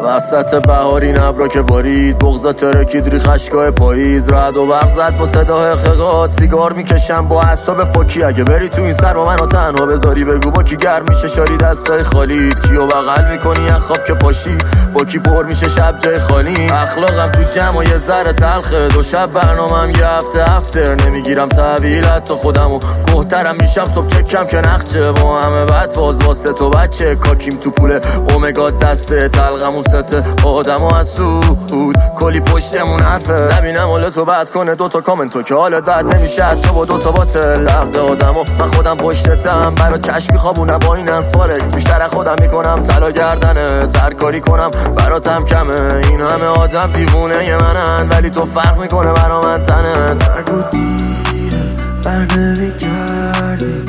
وسط بهاری نبرا که بارید، بغضا ترکید ری خشکای پاییز، رعد و برق زد با صدای خقات، سیگار میکشم با اعصاب فوکی. اگه بری تو این سر با منو تنها بذاری، بگو با کی گرم میشه شاری دستای خالیت، کیو بغل میکنی از خواب که پاشی، با کی پر میشه شب جای خالی. اخلاقم تو جمع یه ذره تلخه، دو شب برنامه‌ام یه هفته افتر، نمیگیرم تحویلت تا خودمو گهترم میشم صبح چکم که نخچه، با همه بد فاز واسه تو بچه، کاکیم تو پول اومگا دسته، تلقمون سته آدم ها از سود، کلی پشتمون حرفه، نبینم حال تو بد کنه دوتا کامنتو که حالت بد نمیشه تو با دوتا باتل لرده آدمو. من خودم پشتتم برات کش میخوابونم با این از فارکس، بیشتر خودم میکنم طلا گردنه، ترکاری کنم براتم کمه، این همه آدم دیوونه ی منن ولی تو فرق میکنه برا من تنت. نگو دیره بر نمیگردی،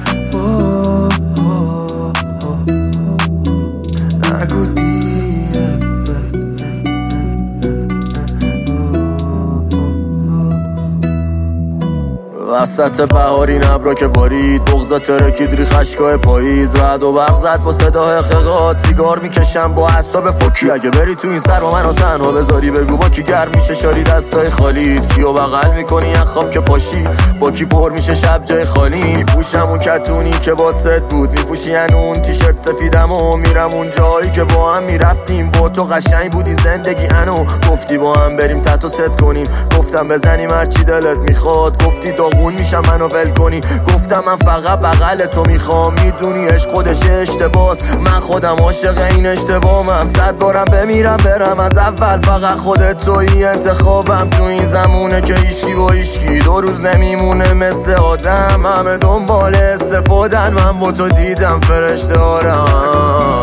نگو دیره. وسط بهاری نبرا که بارید، بغضا ترکید ری خشکای پاییز، رعد و برق زد با صدای خقات، سیگار میکشم با اعصاب فوکی. اگه بری تو این سر با منو تنها بذاری، بگو با کی گرم میشه شاری دستای خالیت، کیو بغل میکنی از خواب که پاشی، با کی پر میشه شب جای خالی. میپوشم اون کتونی که باد ست بود، میپوشی اون تیشرت سفیدم و میرم اون جایی که با هم میرفتیم، با تو قشنگ بودی زندگی انو، گفتی با هم بریم تتو ست کنیم، گفتم بزنیم هرچی دلت میخواد، گفتی داغون میشم منو ول کنی، گفتم من فقط بغل تو میخوام، میدونی عشق خودش اشتباس، من خودم عاشق این اشتباهمم، 100 بارم بمیرم برم از اول، فقط خودت تویی انتخابم، تو این زمونه که ایشکی با ایشکی 2 روز نمیمونه مثل آدم، همه دنبال استفادن، من با تو دیدم فرشته آرم.